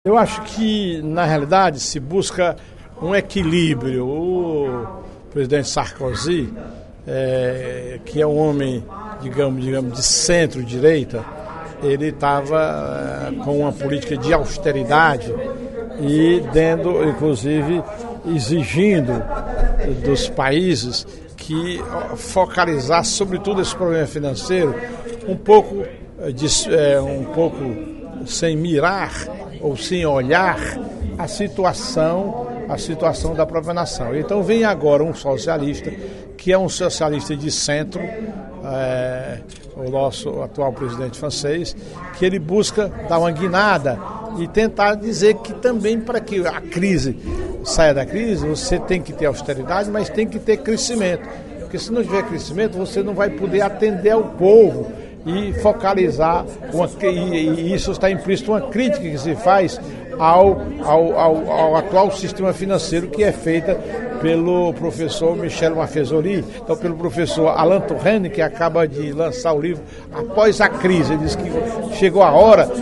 Eu acho que, na realidade, se busca um equilíbrio. O presidente Sarkozy, que é um homem, digamos, de centro-direita, ele estava com uma política de austeridade e inclusive, exigindo dos países que focalizasse, sobretudo, esse problema financeiro, um pouco sem mirar ou sem olhar a situação da própria nação. Então vem agora um socialista, que é um socialista de centro, o nosso atual presidente francês, que ele busca dar uma guinada e tentar dizer que também, para que a crise saia da crise, você tem que ter austeridade, mas tem que ter crescimento. Porque se não tiver crescimento, você não vai poder atender ao povo e focalizar, e isso está implícito uma crítica que se faz ao atual sistema financeiro, que é feita pelo professor Michel Maffezoli, então pelo professor Alain Touraine, que acaba de lançar o livro Após a Crise. Ele diz que chegou a hora